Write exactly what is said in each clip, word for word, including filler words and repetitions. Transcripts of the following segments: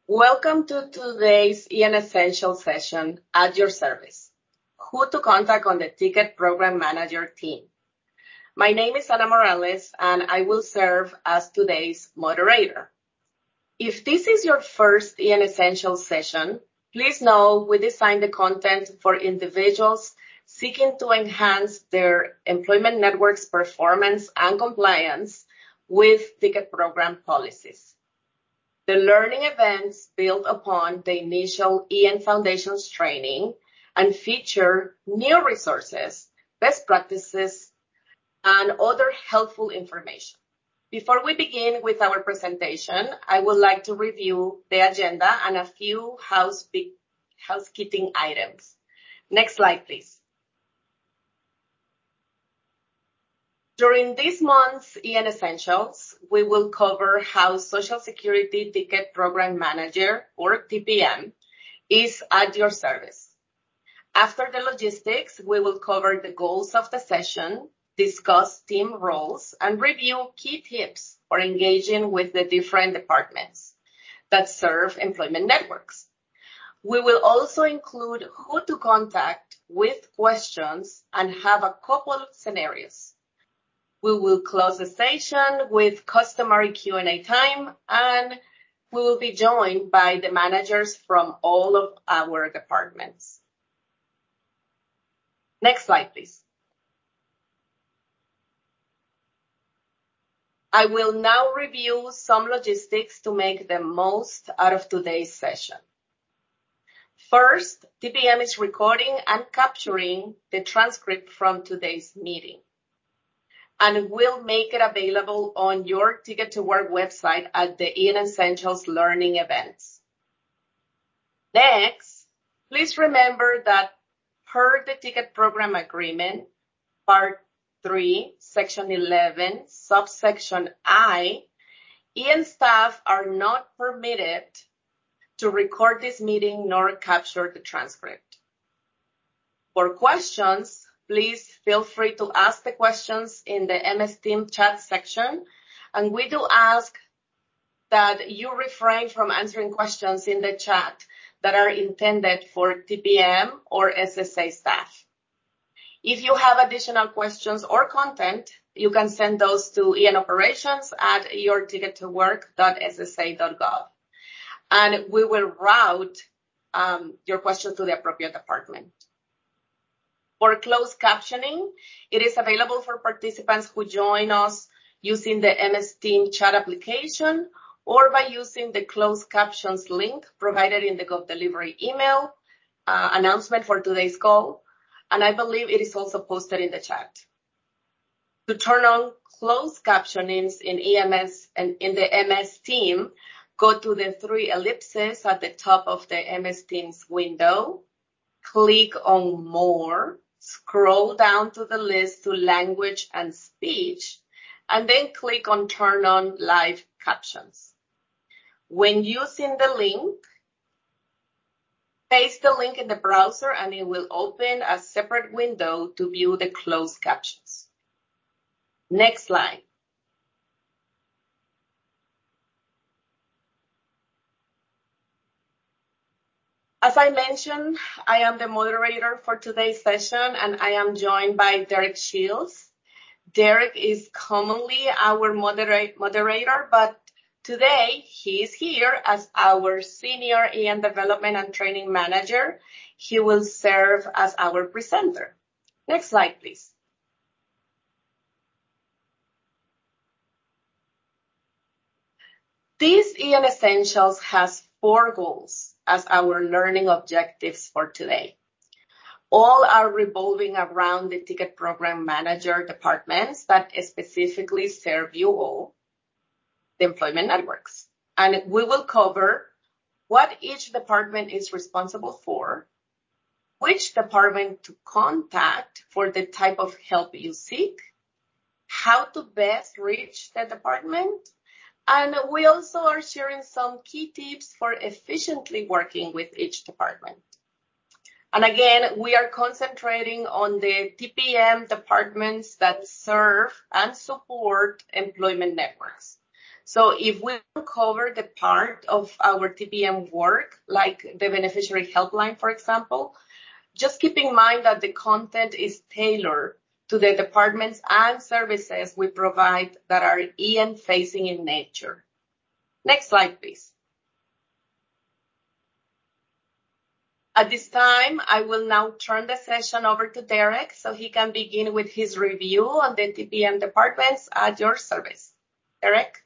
Welcome to today's E N Essentials session at your service. Who to contact on the Ticket Program Manager team. My name is Ana Morales, and I will serve as today's moderator. If this is your first E N Essentials session, please know we designed the content for individuals seeking to enhance their employment network's performance and compliance with ticket program policies. The learning events build upon the initial E N Foundations training and feature new resources, best practices, and other helpful information. Before we begin with our presentation, I would like to review the agenda and a few house housekeeping items. Next slide, please. During this month's E N Essentials, we will cover how Social Security Ticket Program Manager, or T P M, is at your service. After the logistics, we will cover the goals of the session, discuss team roles, and review key tips for engaging with the different departments that serve employment networks. We will also include who to contact with questions and have a couple of scenarios. We will close the session with customary Q and A time, and we will be joined by the managers from all of our departments. Next slide, please. I will now review some logistics to make the most out of today's session. First, T P M is recording and capturing the transcript from today's meeting, and will make it available on your Ticket to Work website at the E N Essentials learning events. Next, please remember that per the Ticket Program Agreement, Part three, Section eleven, Subsection I, E N staff are not permitted to record this meeting nor capture the transcript. For questions, please feel free to ask the questions in the M S Team chat section, and we do ask that you refrain from answering questions in the chat that are intended for T P M or S S A staff. If you have additional questions or content, you can send those to E N operations at your ticket to work dot S S A dot gov, and we will route um, your questions to the appropriate department. For closed captioning, it is available for participants who join us using the M S Team chat application or by using the closed captions link provided in the GovDelivery email uh, announcement for today's call, and I believe it is also posted in the chat. To turn on closed captionings in E M S and in the M S Team, go to the three ellipses at the top of the M S Teams window, click on More, scroll down to the list to Language and Speech, and then click on Turn on Live Captions. When using the link, paste the link in the browser and it will open a separate window to view the closed captions. Next slide. As I mentioned, I am the moderator for today's session, and I am joined by Derek Shields. Derek is commonly our moderate, moderator, but today he is here as our Senior E N Development and Training Manager. He will serve as our presenter. Next slide, please. This E N Essentials has four goals as our learning objectives for today. All are revolving around the Ticket Program Manager departments that specifically serve you all, the employment networks. And we will cover what each department is responsible for, which department to contact for the type of help you seek, how to best reach the department, and we also are sharing some key tips for efficiently working with each department. And again, we are concentrating on the T P M departments that serve and support employment networks. So if we don't cover the part of our T P M work, like the beneficiary helpline, for example, just keep in mind that the content is tailored to the departments and services we provide that are E N facing in nature. Next slide, please. At this time, I will now turn the session over to Derek so he can begin with his review on the T P M departments at your service. Derek?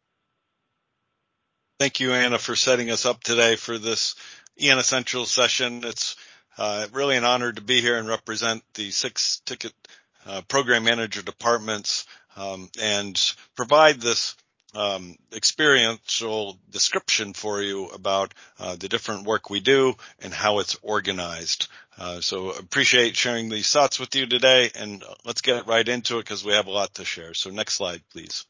Thank you, Anna, for setting us up today for this E N Essentials session. It's uh, really an honor to be here and represent the six ticket uh, program manager departments um, and provide this um, experiential description for you about uh, the different work we do and how it's organized. Uh, so appreciate sharing these thoughts with you today, and let's get right into it because we have a lot to share. So next slide, please.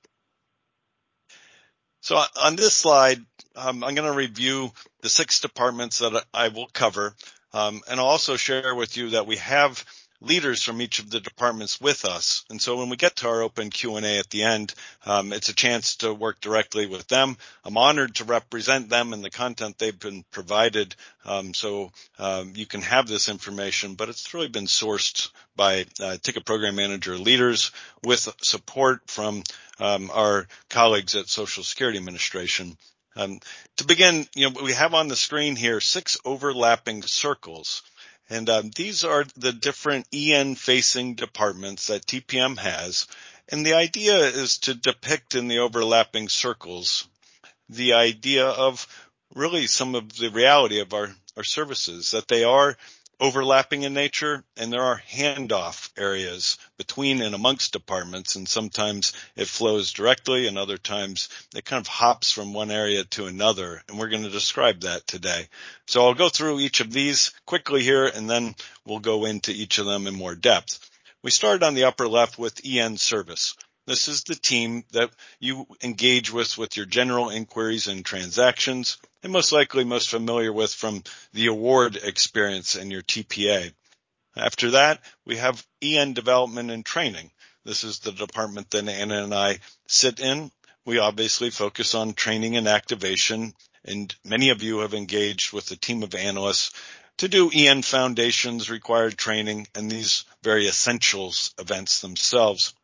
So on this slide, um, I'm going to review the six departments that I will cover, um, and I'll also share with you that we have leaders from each of the departments with us. And so when we get to our open Q and A at the end, um, it's a chance to work directly with them. I'm honored to represent them and the content they've been provided. Um, so um, you can have this information, but it's really been sourced by uh, Ticket Program Manager leaders with support from um, our colleagues at Social Security Administration. Um, to begin, you know, we have on the screen here six overlapping circles. And um, these are the different E N-facing departments that T P M has. And the idea is to depict in the overlapping circles the idea of really some of the reality of our, our services, that they are overlapping in nature, and there are handoff areas between and amongst departments, and sometimes it flows directly, and other times it kind of hops from one area to another, and we're going to describe that today. So I'll go through each of these quickly here, and then we'll go into each of them in more depth. We started on the upper left with E N Service. This is the team that you engage with with your general inquiries and transactions, and most likely most familiar with from the award experience in your T P A. After that, we have E N Development and Training. This is the department that Anna and I sit in. We obviously focus on training and activation, and many of you have engaged with a team of analysts to do E N Foundations required training and these very essentials events themselves.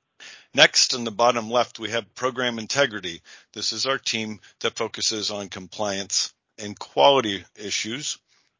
Next, in the bottom left, we have Program Integrity. This is our team that focuses on compliance and quality issues.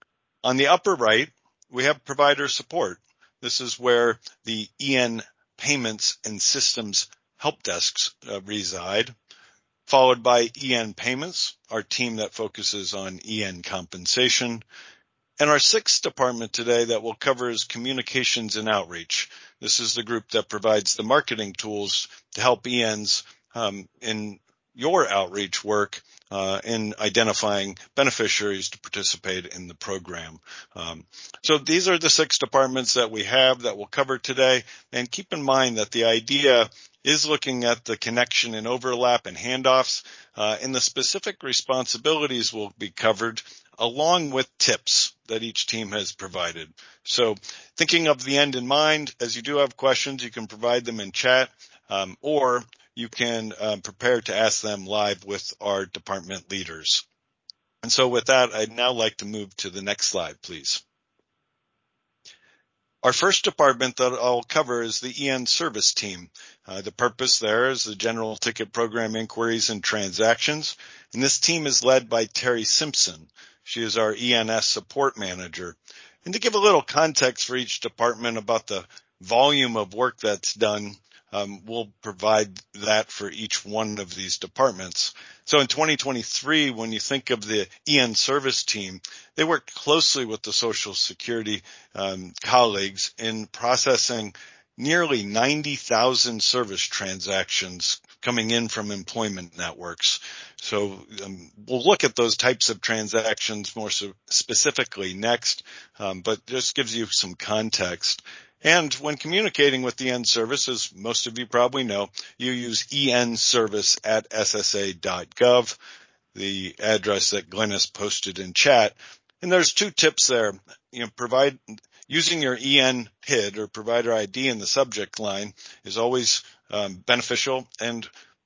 On the upper right, we have Provider Support. This is where the E N Payments and Systems help desks uh, reside, followed by E N Payments, our team that focuses on E N compensation. And our sixth department today that we'll cover is Communications and Outreach. This is the group that provides the marketing tools to help E Ns um, in your outreach work uh, in identifying beneficiaries to participate in the program. Um, so these are the six departments that we have that we'll cover today. And keep in mind that the idea is looking at the connection and overlap and handoffs, uh, and the specific responsibilities will be covered along with tips that each team has provided. So thinking of the end in mind, as you do have questions, you can provide them in chat, um, or you can um, prepare to ask them live with our department leaders. And so with that, I'd now like to move to the next slide, please. Our first department that I'll cover is the E N Service team. Uh, the purpose there is the General Ticket Program Inquiries and Transactions, and this team is led by Terry Simpson. She is our E N S Support Manager. And to give a little context for each department about the volume of work that's done, um, we'll provide that for each one of these departments. So in twenty twenty-three, when you think of the E N Service team, they worked closely with the Social Security um, colleagues in processing nearly ninety thousand service transactions coming in from employment networks. So um, we'll look at those types of transactions more so specifically next, um, but just gives you some context. And when communicating with the E N Service, as most of you probably know, you use E N Service at S S A dot gov, the address that Glenn has posted in chat. And there's two tips there. You know, provide using your E N P I D or provider I D in the subject line is always um, beneficial, and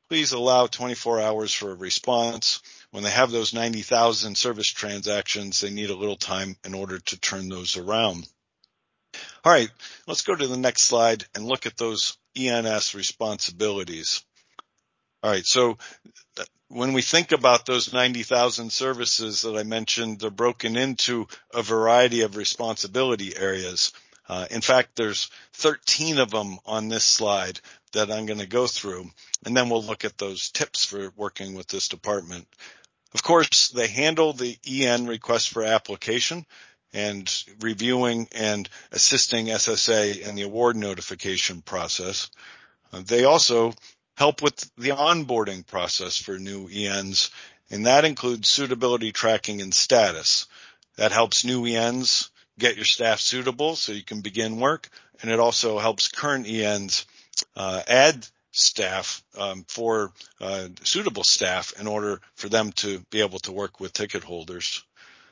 please allow twenty-four hours for a response. When they have those ninety thousand service transactions, they need a little time in order to turn those around. All right, let's go to the next slide and look at those E N S responsibilities. All right, so when we think about those ninety thousand services that I mentioned, they're broken into a variety of responsibility areas. Uh, in fact, there's thirteen of them on this slide that I'm going to go through, and then we'll look at those tips for working with this department. Of course, they handle the E N request for application and reviewing and assisting S S A in the award notification process. Uh, they also help with the onboarding process for new E Ns, and that includes suitability tracking and status. That helps new E Ns get your staff suitable so you can begin work, and it also helps current E Ns uh, add staff um, for uh, suitable staff in order for them to be able to work with ticket holders.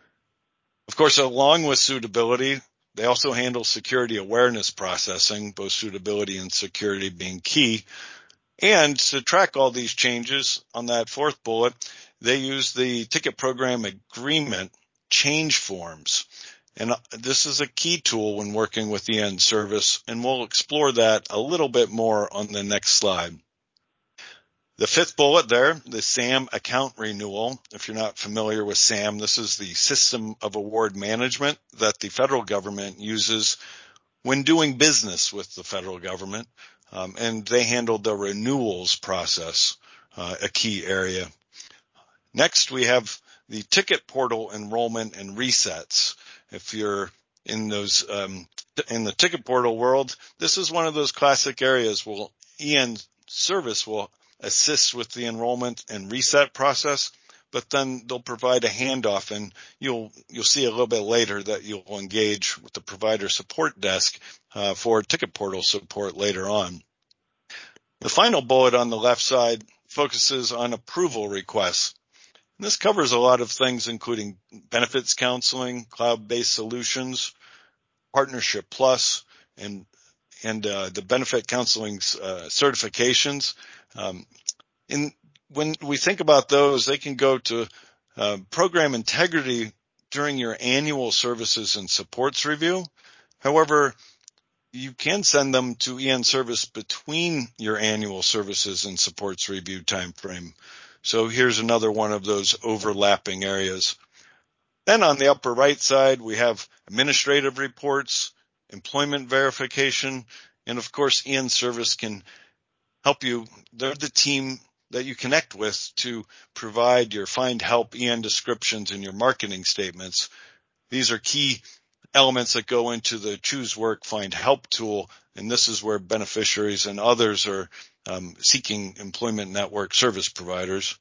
Of course, along with suitability, they also handle security awareness processing, both suitability and security being key. And to track all these changes on that fourth bullet, they use the ticket program agreement change forms. And this is a key tool when working with E N service, and we'll explore that a little bit more on the next slide. The fifth bullet there, the SAM account renewal. If you're not familiar with SAM, this is the system of award management that the federal government uses when doing business with the federal government. Um, and they handled the renewals process, uh, a key area. Next, we have the ticket portal enrollment and resets. If you're in those um, in the ticket portal world, this is one of those classic areas where E N service will assist with the enrollment and reset process, but then they'll provide a handoff, and you'll you'll see a little bit later that you'll engage with the provider support desk uh, for ticket portal support later on. The final bullet on the left side focuses on approval requests. And this covers a lot of things, including benefits counseling, cloud-based solutions, Partnership Plus, and and uh, the benefit counseling uh, certifications. Um, in when we think about those, they can go to uh, program integrity during your annual services and supports review. However, you can send them to E N service between your annual services and supports review timeframe. So here's another one of those overlapping areas. Then on the upper right side, we have administrative reports, employment verification, and of course, E N service can help you. They're the team that you connect with to provide your find help E N descriptions and your marketing statements. These are key elements that go into the Choose Work Find Help tool, and this is where beneficiaries and others are um, seeking employment network service providers.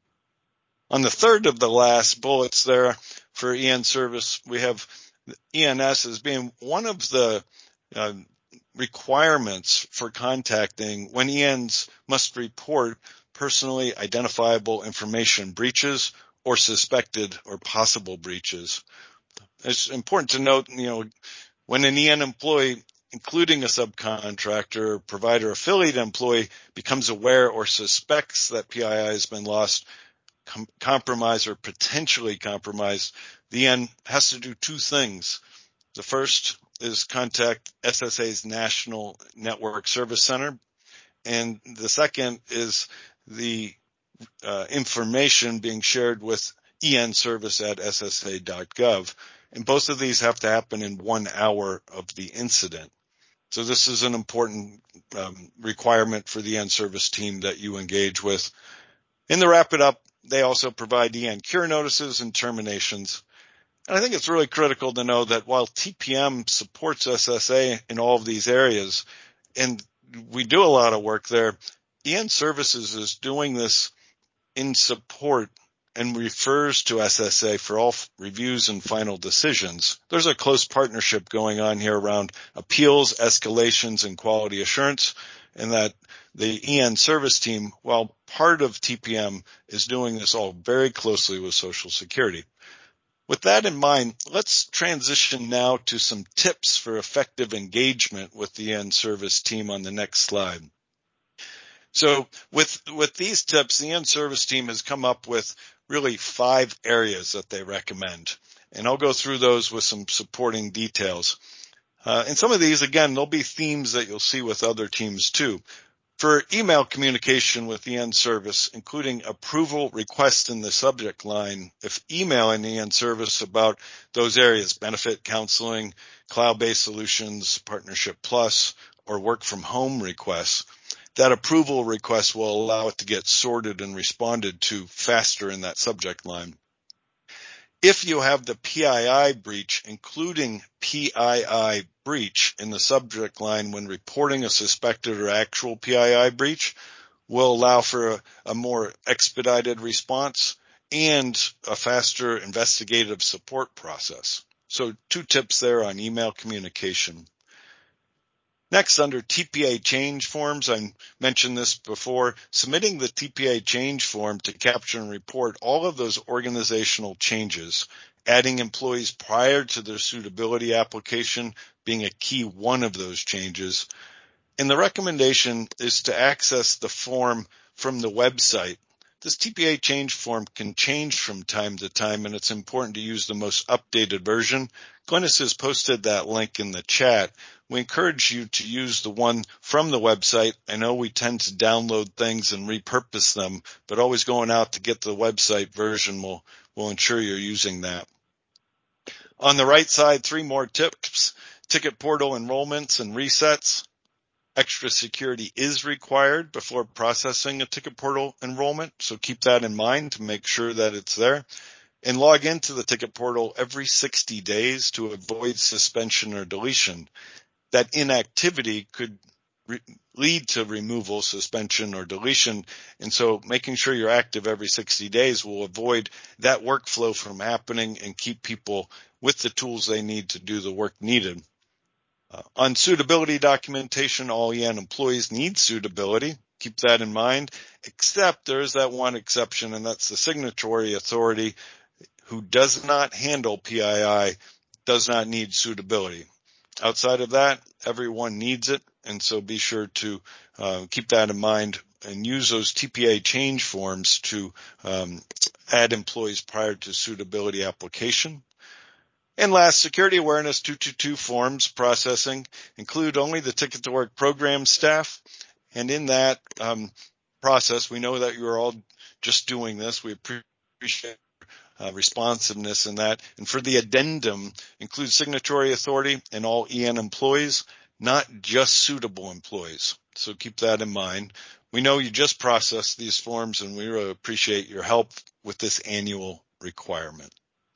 On the third of the last bullets there for E N service, we have E N S as being one of the uh, requirements for contacting when E Ns must report personally identifiable information breaches or suspected or possible breaches. It's important to note, you know, when an E N employee, including a subcontractor or provider affiliate employee, becomes aware or suspects that P I I has been lost, com- compromised, or potentially compromised, the E N has to do two things. The first is contact S S A's National Network Service Center, and the second is the uh, information being shared with E N service at S S A dot gov. And both of these have to happen in one hour of the incident. So this is an important um, requirement for the E N service team that you engage with. And to wrap it up, they also provide E N cure notices and terminations. And I think it's really critical to know that while T P M supports S S A in all of these areas, and we do a lot of work there, E N Services is doing this in support and refers to S S A for all reviews and final decisions. There's a close partnership going on here around appeals, escalations, and quality assurance, and that the E N service team, while part of T P M, is doing this all very closely with Social Security. With that in mind, let's transition now to some tips for effective engagement with the E N service team on the next slide. So with, with these tips, the in-service team has come up with really five areas that they recommend. And I'll go through those with some supporting details. Uh, and some of these, again, there'll be themes that you'll see with other teams too. For email communication with the end service, including approval request in the subject line, if emailing the end service about those areas, benefit counseling, cloud-based solutions, Partnership Plus, or work from home requests, that approval request will allow it to get sorted and responded to faster in that subject line. If you have the P I I breach, including P I I breach in the subject line when reporting a suspected or actual P I I breach, will allow for a, a more expedited response and a faster investigative support process. So two tips there on email communication. Next, under T P A change forms, I mentioned this before, submitting the T P A change form to capture and report all of those organizational changes, adding employees prior to their suitability application being a key one of those changes. And the recommendation is to access the form from the website. This T P A change form can change from time to time, and it's important to use the most updated version. Glynis has posted that link in the chat. We encourage you to use the one from the website. I know we tend to download things and repurpose them, but always going out to get the website version will, will ensure you're using that. On the right side, three more tips: ticket portal enrollments and resets. Extra security is required before processing a ticket portal enrollment, so keep that in mind to make sure that it's there. And log into the ticket portal every sixty days to avoid suspension or deletion. That inactivity could re- lead to removal, suspension, or deletion, and so making sure you're active every sixty days will avoid that workflow from happening and keep people with the tools they need to do the work needed. Uh, on suitability documentation, all E N employees need suitability. Keep that in mind, except there's that one exception, and that's the signatory authority who does not handle P I I does not need suitability. Outside of that, everyone needs it, and so be sure to uh, keep that in mind and use those T P A change forms to um, add employees prior to suitability application. And last, security awareness two twenty-two forms processing include only the Ticket to Work program staff. And in that um, process, we know that you're all just doing this. We appreciate uh, responsiveness in that. And for the addendum, include signatory authority and all E N employees, not just suitable employees. So keep that in mind. We know you just processed these forms, and we really appreciate your help with this annual requirement.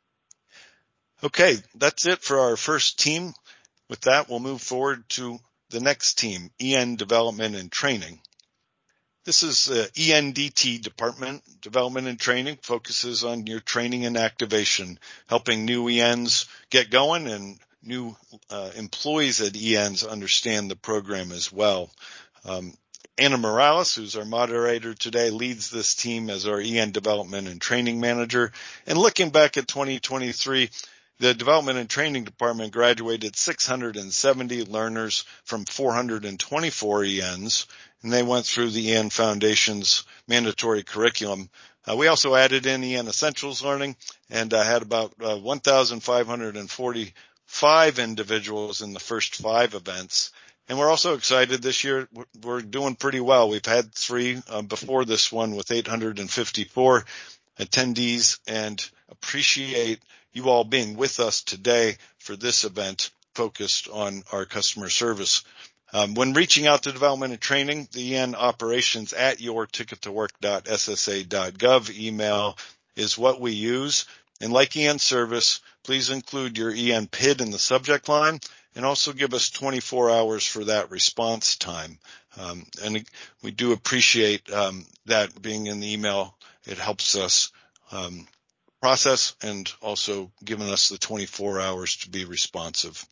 Okay, that's it for our first team. With that, we'll move forward to the next team, E N Development and Training. This is uh, E N D T Department, Development and Training, focuses on your training and activation, helping new E Ns get going and new uh, employees at E Ns understand the program as well. Um, Anna Morales, who's our moderator today, leads this team as our E N Development and Training Manager. And looking back at twenty twenty-three, the Development and Training Department graduated six hundred seventy learners from four hundred twenty-four E Ns, and they went through the E N Foundation's mandatory curriculum. Uh, we also added in E N Essentials Learning, and I uh, had about uh, one thousand five hundred forty-five individuals in the first five events. And we're also excited this year. We're doing pretty well. We've had three uh, before this one with eight hundred fifty-four attendees, and appreciate you all being with us today for this event focused on our customer service. Um, when reaching out to development and training, the E N operations at your ticket to work dot S S A dot gov email is what we use. And like E N service, please include your E N P I D in the subject line and also give us twenty-four hours for that response time. Um, and we do appreciate um, that being in the email. It helps us um, process and also giving us the twenty-four hours to be responsive.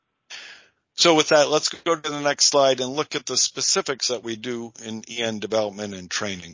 So with that, let's go to the next slide and look at the specifics that we do in E N development and training.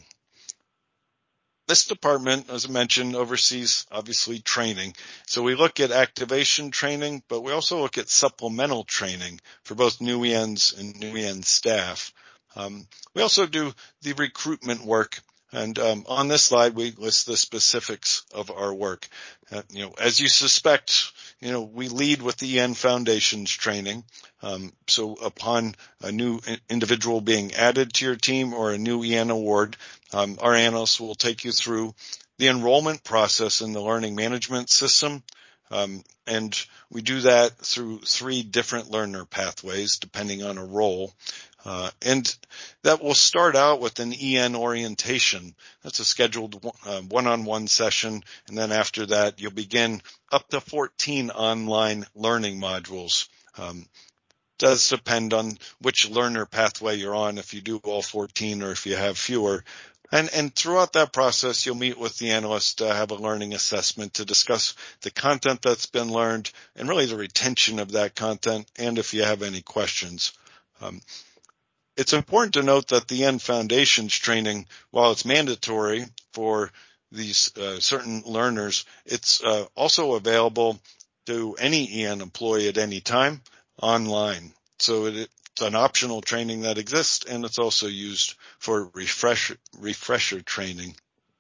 This department, as I mentioned, oversees obviously training. So we look at activation training, but we also look at supplemental training for both new E Ns and new E N staff. Um, we also do the recruitment work. And um, on this slide, we list the specifics of our work. Uh, you know, as you suspect, you know, we lead with the E N Foundations training. Um, so upon a new individual being added to your team or a new E N award, um, our analysts will take you through the enrollment process in the learning management system. Um, and we do that through three different learner pathways, depending on a role. Uh, and that will start out with an E N orientation. That's a scheduled uh, one-on-one session. And then after that, you'll begin up to fourteen online learning modules. Um, does depend on which learner pathway you're on, if you do all fourteen or if you have fewer. And, and throughout that process, you'll meet with the analyst to have a learning assessment to discuss the content that's been learned and really the retention of that content, and if you have any questions. Um, It's important to note that the E N Foundations training, while it's mandatory for these uh, certain learners, it's uh, also available to any E N employee at any time online. So it, it's an optional training that exists, and it's also used for refresher, refresher training.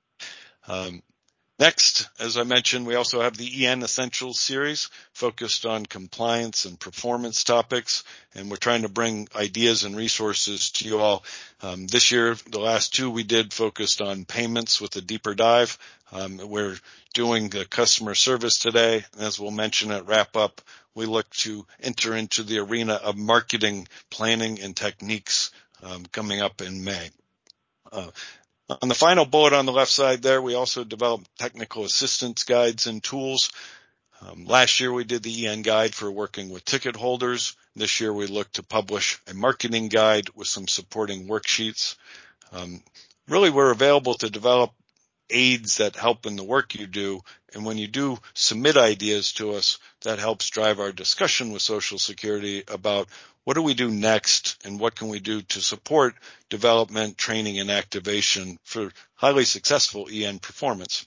Um, Next, as I mentioned, we also have the E N Essentials series focused on compliance and performance topics, and we're trying to bring ideas and resources to you all. Um, this year, the last two we did focused on payments with a deeper dive. Um, we're doing the customer service today, and as we'll mention at wrap up, we look to enter into the arena of marketing planning and techniques um, coming up in May. Uh, On the final bullet on the left side there, we also developed technical assistance guides and tools. Um, last year we did the E N guide for working with ticket holders. This year we look to publish a marketing guide with some supporting worksheets. Um, really, we're available to develop aids that help in the work you do. And when you do submit ideas to us, that helps drive our discussion with Social Security about what do we do next and what can we do to support development, training, and activation for highly successful E N performance.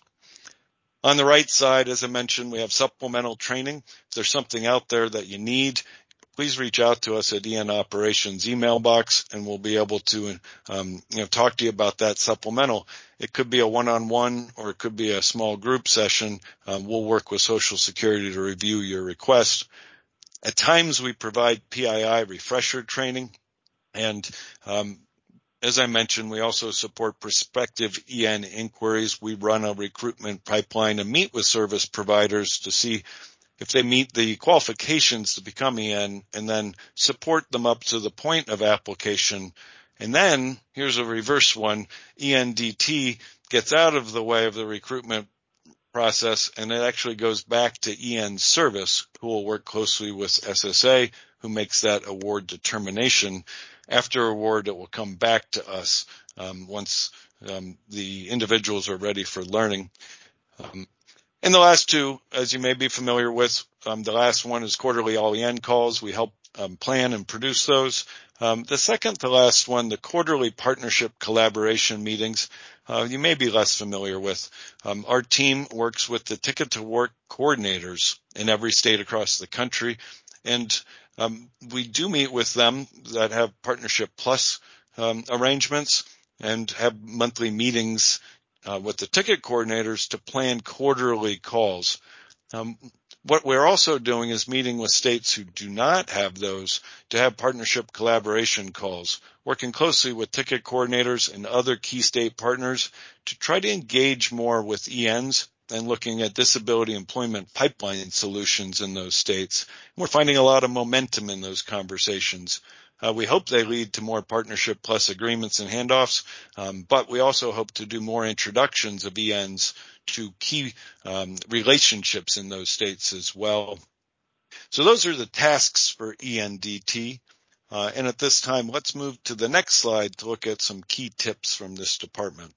On the right side, as I mentioned, we have supplemental training. If there's something out there that you need, please reach out to us at E N Operations email box, and we'll be able to um, you know, talk to you about that supplemental. It could be a one-on-one or it could be a small group session. Um, we'll work with Social Security to review your request. At times, we provide P I I refresher training, and um, as I mentioned, we also support prospective E N inquiries. We run a recruitment pipeline and meet with service providers to see if they meet the qualifications to become E N, and then support them up to the point of application. And then, here's a reverse one, E N D T gets out of the way of the recruitment process, and it actually goes back to E N Service, who will work closely with S S A, who makes that award determination. After award, it will come back to us um, once um, the individuals are ready for learning. Um, And the last two, as you may be familiar with, um, the last one is quarterly all E N calls. We help um, plan and produce those. Um, the second to last one, the quarterly partnership collaboration meetings, uh, you may be less familiar with. Um, our team works with the Ticket to Work coordinators in every state across the country, and um, we do meet with them that have Partnership Plus um, arrangements and have monthly meetings Uh, with the ticket coordinators to plan quarterly calls. Um, what we're also doing is meeting with states who do not have those to have partnership collaboration calls, working closely with ticket coordinators and other key state partners to try to engage more with E Ns and looking at disability employment pipeline solutions in those states. We're finding a lot of momentum in those conversations. Uh, we hope they lead to more Partnership Plus agreements and handoffs, um, but we also hope to do more introductions of E Ns to key um, relationships in those states as well. So those are the tasks for E N D T. Uh, and at this time, let's move to the next slide to look at some key tips from this department.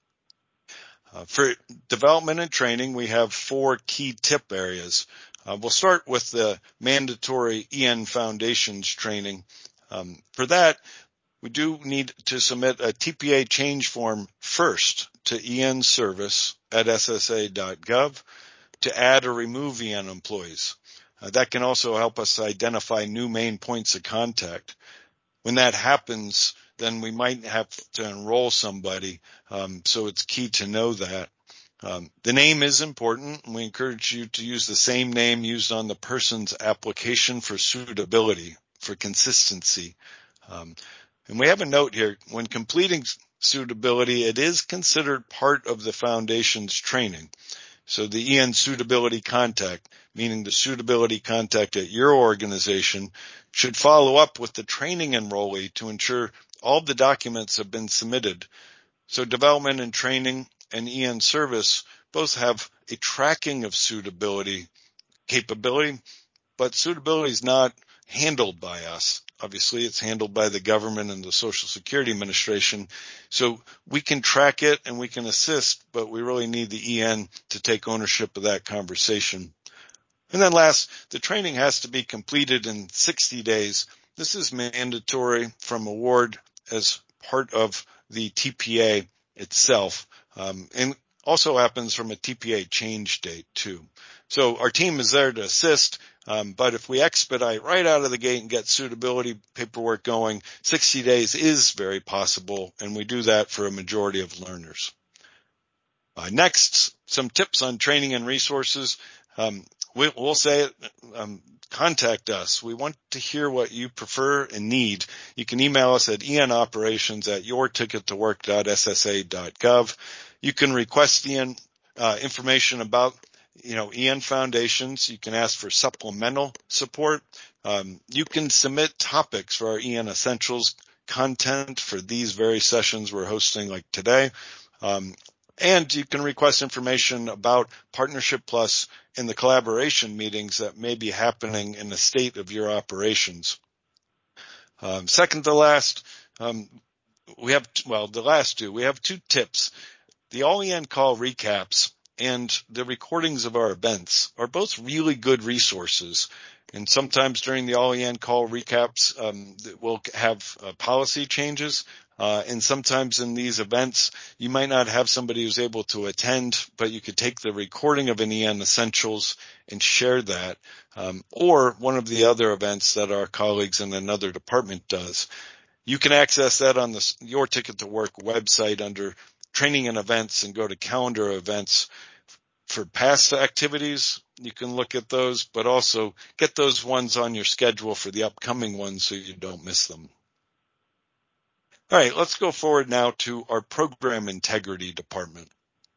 Uh, for development and training, we have four key tip areas. Uh, we'll start with the mandatory E N Foundations training. Um, for that, we do need to submit a T P A change form first to E N Service at S S A dot gov to add or remove E N employees. Uh, that can also help us identify new main points of contact. When that happens, then we might have to enroll somebody. Um, so it's key to know that. Um, the name is important, and we encourage you to use the same name used on the person's application for suitability, for consistency. Um, and we have a note here. When completing suitability, it is considered part of the foundation's training. So the E N suitability contact, meaning the suitability contact at your organization, should follow up with the training enrollee to ensure all the documents have been submitted. So development and training and E N service both have a tracking of suitability capability, but suitability is not handled by us. Obviously, it's handled by the government and the Social Security Administration. So we can track it and we can assist, but we really need the E N to take ownership of that conversation. And then last, the training has to be completed in sixty days. This is mandatory from award as part of the T P A itself, um, and also happens from a T P A change date too. So our team is there to assist, um, but if we expedite right out of the gate and get suitability paperwork going, sixty days is very possible, and we do that for a majority of learners. Uh, next, some tips on training and resources. Um, we, we'll say it, um, contact us. We want to hear what you prefer and need. You can email us at enoperations at yourtickettowork.ssa.gov. You can request E N uh, information about, you know, E N foundations. You can ask for supplemental support. Um, you can submit topics for our E N Essentials content for these very sessions we're hosting like today. Um, And you can request information about Partnership Plus in the collaboration meetings that may be happening in the state of your operations. Um, second to last, um, we have, well, the last two, we have two tips. The All E N Call recaps and the recordings of our events are both really good resources. And sometimes during the All E N Call recaps, um, we'll have uh, policy changes. Uh, and sometimes in these events, you might not have somebody who's able to attend, but you could take the recording of an E N Essentials and share that, um, or one of the other events that our colleagues in another department does. You can access that on the Your Ticket to Work website under Training and Events and go to Calendar Events. For past activities, you can look at those, but also get those ones on your schedule for the upcoming ones so you don't miss them. All right, let's go forward now to our program integrity department.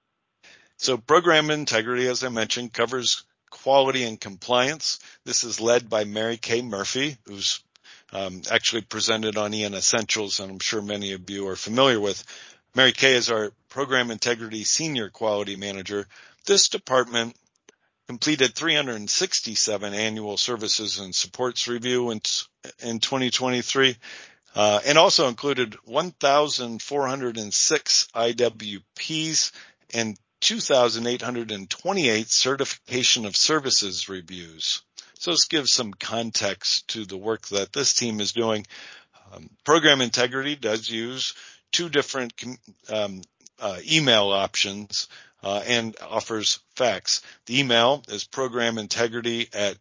So program integrity, as I mentioned, covers quality and compliance. This is led by Mary Kay Murphy, who's um, actually presented on E N Essentials, and I'm sure many of you are familiar with. Mary Kay is our program integrity senior quality manager. This department completed three hundred sixty-seven annual services and supports review in, in twenty twenty-three. Uh, and also included one thousand four hundred six I W Ps and two thousand eight hundred twenty-eight certification of services reviews. So this gives some context to the work that this team is doing. Um, Program Integrity does use two different um, uh, email options uh, and offers fax. The email is programinintegrity at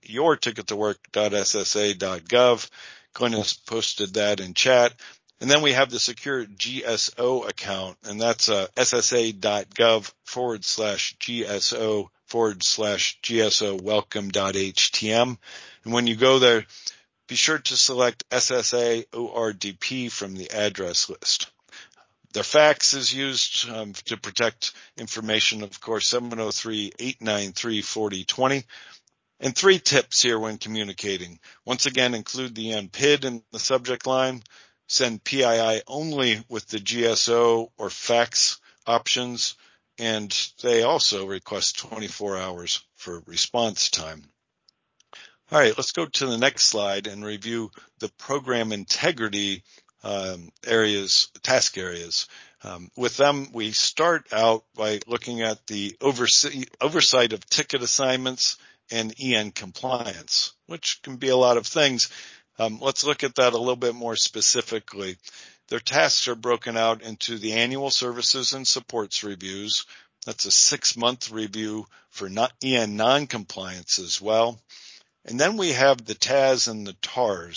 yourtickettowork.ssa.gov. Glenn has posted that in chat. And then we have the secure G S O account, and that's uh, ssa.gov forward slash GSO forward slash GSO welcome.htm. And when you go there, be sure to select S S A O R D P from the address list. The fax is used um, to protect information, of course, seven oh three, eight nine three, four oh two oh. And three tips here when communicating. Once again, include the N P I D in the subject line. Send P I I only with the G S O or fax options. And they also request twenty-four hours for response time. All right, let's go to the next slide and review the program integrity um, areas, task areas. Um, with them, we start out by looking at the overse- oversight of ticket assignments and E N compliance, which can be a lot of things. Um, let's look at that a little bit more specifically. Their tasks are broken out into the annual services and supports reviews. That's a six-month review for not E N non-compliance as well. And then we have the T A S and the T A Rs.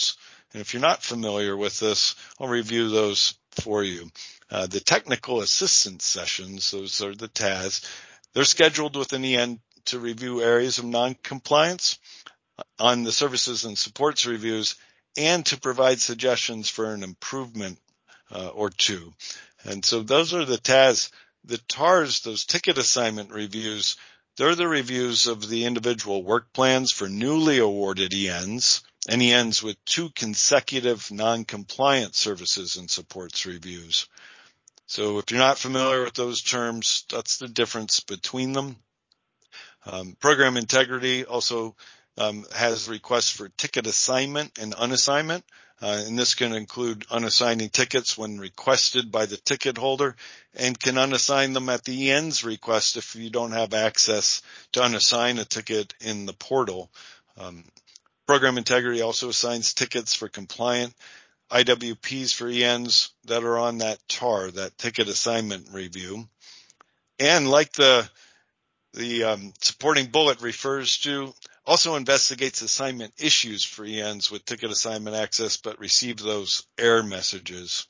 And if you're not familiar with this, I'll review those for you. Uh, the technical assistance sessions, those are the T A S, they're scheduled with an E N to review areas of noncompliance on the services and supports reviews and to provide suggestions for an improvement uh, or two. And so those are the T A S. The T A Rs, those ticket assignment reviews, they're the reviews of the individual work plans for newly awarded E Ns and E Ns with two consecutive non-compliant services and supports reviews. So if you're not familiar with those terms, that's the difference between them. Um, program integrity also um, has requests for ticket assignment and unassignment. Uh, and this can include unassigning tickets when requested by the ticket holder and can unassign them at the E N's request if you don't have access to unassign a ticket in the portal. Um, program integrity also assigns tickets for compliant I W Ps for E Ns that are on that T A R, that ticket assignment review. And like the the um, supporting bullet refers to, also investigates assignment issues for E Ns with ticket assignment access but receive those error messages.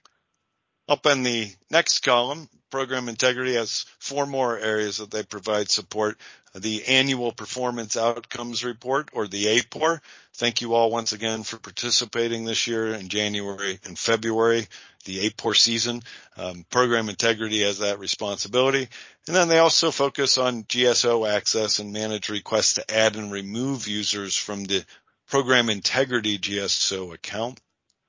Up in the next column, program integrity has four more areas that they provide support. The annual performance outcomes report, or the A P O R. Thank you all once again for participating this year in January and February, the A P O R season. Um, program integrity has that responsibility. And then they also focus on G S O access and manage requests to add and remove users from the program integrity G S O account.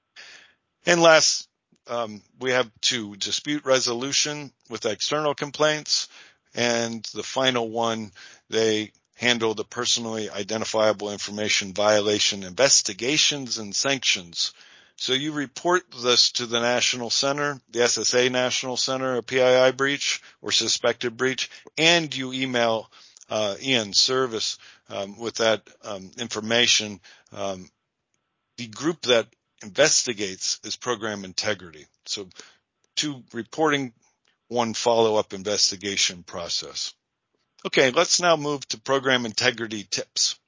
And last, um, we have two, dispute resolution with external complaints, and the final one, they handle the personally identifiable information violation investigations and sanctions. So you report this to the National Center, the S S A National Center, a P I I breach or suspected breach, and you email uh, E N service um, with that um, information. Um, the group that investigates is program integrity. So two reporting, one follow-up investigation process. Okay, let's now move to program integrity tips.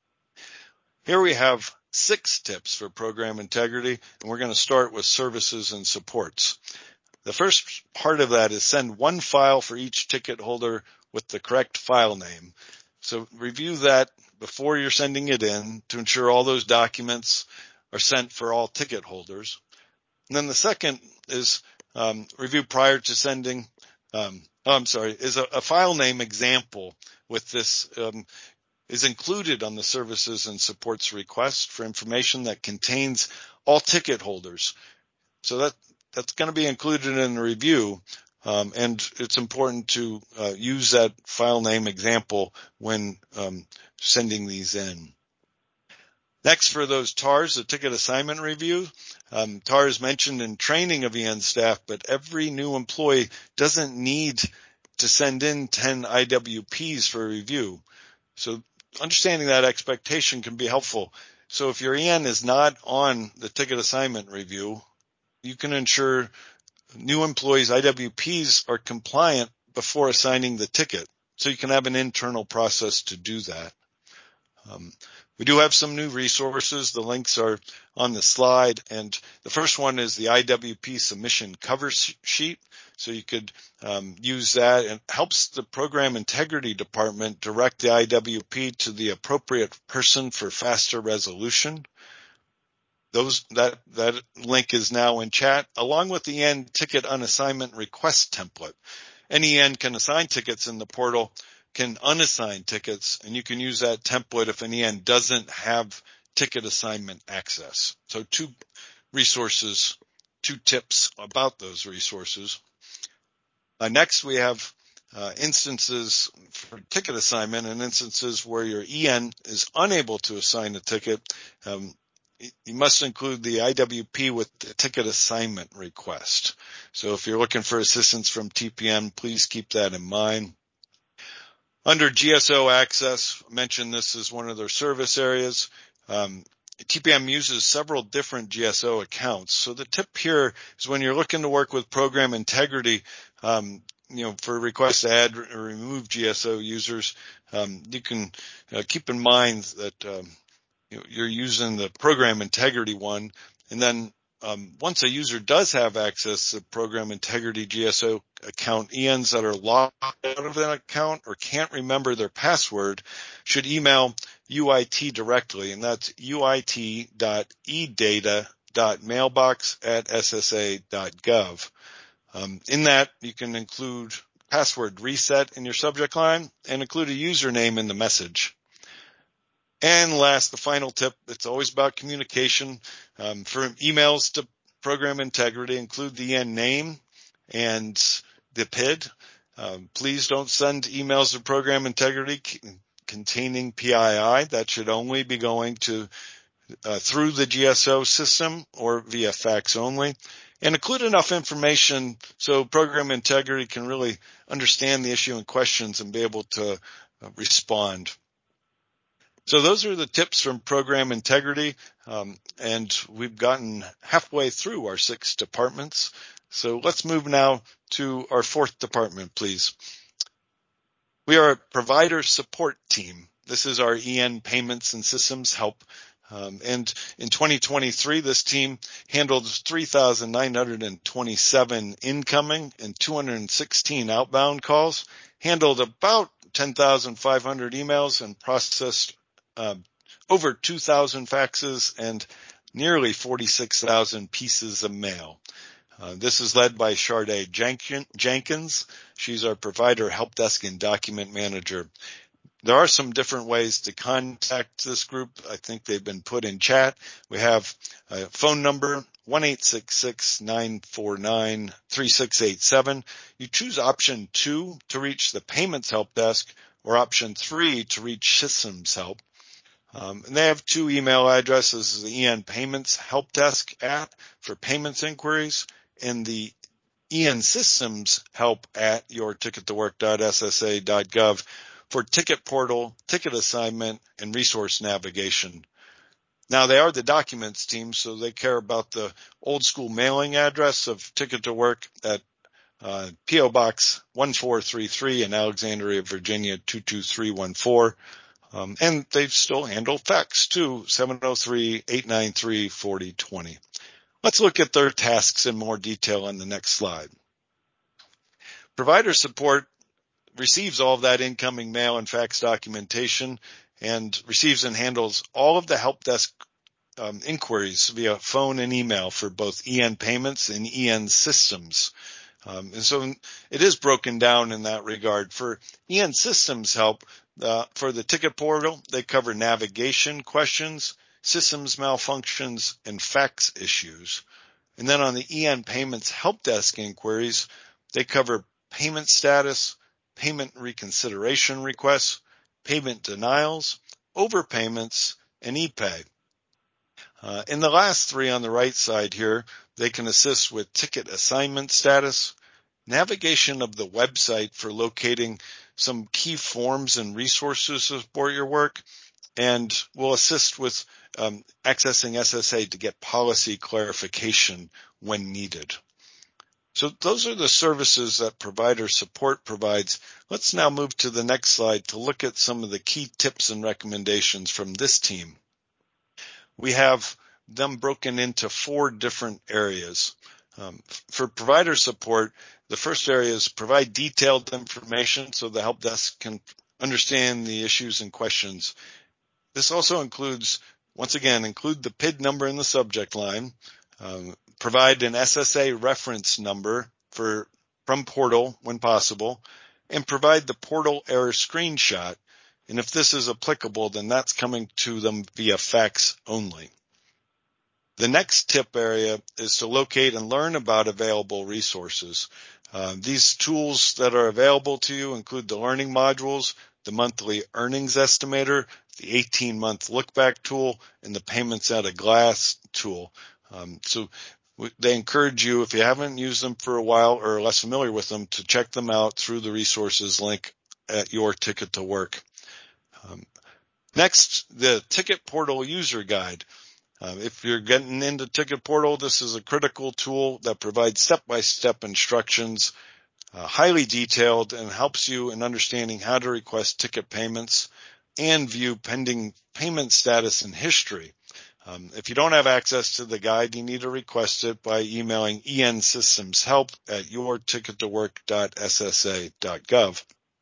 Here we have six tips for program integrity, and we're going to start with services and supports. The first part of that is send one file for each ticket holder with the correct file name. So review that before you're sending it in to ensure all those documents are sent for all ticket holders. And then the second is um, review prior to sending, um, oh, I'm sorry, is a, a file name example with this um, is included on the services and supports request for information that contains all ticket holders. So that that's going to be included in the review, um, and it's important to uh, use that file name example when um, sending these in. Next, for those T A Rs, the ticket assignment review. Um, T A R is mentioned in training of E N staff, but every new employee doesn't need to send in ten I W Ps for review. So understanding that expectation can be helpful. So if your E N is not on the ticket assignment review, you can ensure new employees' I W Ps are compliant before assigning the ticket. So you can have an internal process to do that. Um, we do have some new resources. The links are on the slide. And the first one is the I W P submission cover sheet. So you could um, use that, and helps the program integrity department direct the I W P to the appropriate person for faster resolution. Those, that, that link is now in chat, along with the E N ticket unassignment request template. Any E N can assign tickets in the portal, can unassign tickets, and you can use that template if an E N doesn't have ticket assignment access. So two resources, two tips about those resources. Uh, next, we have uh, instances for ticket assignment and instances where your E N is unable to assign a ticket. Um, you must include the I W P with the ticket assignment request. So if you're looking for assistance from T P M, please keep that in mind. Under G S O access, I mentioned this is one of their service areas. Um, T P M uses several different G S O accounts. So the tip here is when you're looking to work with program integrity, um, you know, for requests to add or remove G S O users, um, you can uh, keep in mind that, um, you're using the program integrity one. And then um, once a user does have access to program integrity G S O account, E Ns that are locked out of that account or can't remember their password should email U I T directly, and that's U I T dot E data dot mailbox at S S A dot gov. Um, in that, you can include password reset in your subject line and include a username in the message. And last, the final tip, it's always about communication. Um, for emails to program integrity, include the E N name and the P I D. Um, please don't send emails to program integrity c- containing P I I. That should only be going to uh, through the G S O system or via fax only. And include enough information so program integrity can really understand the issue and questions and be able to uh, respond. So those are the tips from program integrity, um, and we've gotten halfway through our six departments. So let's move now to our fourth department, please. We are a provider support team. This is our E N payments and systems help. Um, and in twenty twenty-three, this team handled three thousand nine hundred twenty-seven incoming and two hundred sixteen outbound calls, handled about ten thousand five hundred emails, and processed uh, over two thousand faxes and nearly forty-six thousand pieces of mail. Uh, this is led by Sharday Jenkins. She's our provider help desk and document manager. There are some different ways to contact this group. I think they've been put in chat. We have a phone number, one eight six six, nine four nine, three six eight seven. You choose option two to reach the payments help desk or option three to reach systems help. Um, and they have two email addresses, the E N Payments Help Desk at for payments inquiries and the E N Systems Help at your ticket to work dot S S A dot gov for ticket portal, ticket assignment, and resource navigation. Now, they are the documents team, so they care about the old school mailing address of Ticket to Work at uh, P O Box one four three three in Alexandria, Virginia two two three one four. Um, and they still handle fax too, seven oh three, eight nine three, four oh two oh. Let's look at their tasks in more detail on the next slide. Provider support receives all of that incoming mail and fax documentation and receives and handles all of the help desk um, inquiries via phone and email for both E N payments and E N systems. Um, and so it is broken down in that regard. For E N systems help, uh, for the ticket portal, they cover navigation questions, systems malfunctions, and fax issues. And then on the E N payments help desk inquiries, they cover payment status, payment reconsideration requests, payment denials, overpayments, and e-pay. Uh, in the last three on the right side here, they can assist with ticket assignment status, navigation of the website for locating some key forms and resources to support your work, and will assist with um, accessing S S A to get policy clarification when needed. So those are the services that provider support provides. Let's now move to the next slide to look at some of the key tips and recommendations from this team. We have them broken into four different areas. Um, for provider support, the first area is provide detailed information so the help desk can understand the issues and questions. This also includes, once again, include the P I D number in the subject line, um, provide an S S A reference number for from portal when possible, and provide the portal error screenshot. And if this is applicable, then that's coming to them via fax only. The next tip area is to locate and learn about available resources. Uh, these tools that are available to you include the learning modules, the monthly earnings estimator, the eighteen month look back tool, and the payments at a glass tool. Um, so they encourage you, if you haven't used them for a while or are less familiar with them, to check them out through the resources link at your Ticket to Work. Um, next, the Ticket Portal User Guide. Uh, if you're getting into Ticket Portal, this is a critical tool that provides step-by-step instructions, uh, highly detailed, and helps you in understanding how to request ticket payments. and view pending payment status and history. Um, if you don't have access to the guide, you need to request it by emailing E N Systems Help at your ticket to work dot S S A dot gov.